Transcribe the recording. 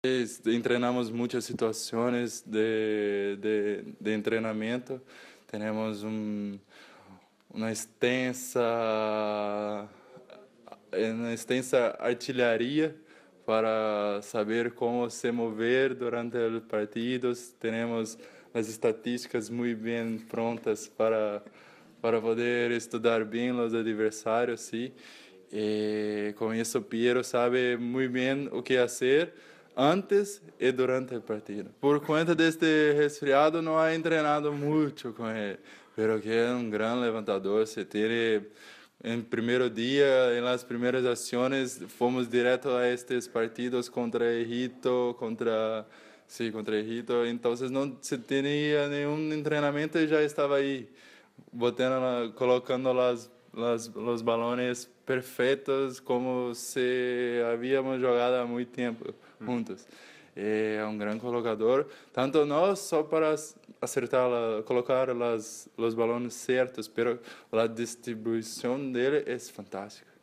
Entrenamos muchas situaciones de entrenamiento. Tenemos una una extensa artillería para saber cómo se mover durante los partidos. Tenemos las estadísticas muy bien prontas para poder estudar bien los adversarios, ¿sí? Com isso, Piero sabe muito bem o que fazer antes e durante o partido. Por conta deste resfriado, não ha treinado muito com ele, mas que é grande levantador. Se tem em primeiro dia, em las primeiras ações, fomos direto a estes partidos contra Egito, contra Egito. Então, não se tinha nenhum treinamento e já estava aí, colocando os balões perfeitos como se havíamos jogado há muito tempo juntos. É grande colocador, tanto não só para acertar, colocar os balões certos, mas a distribuição dele é fantástica.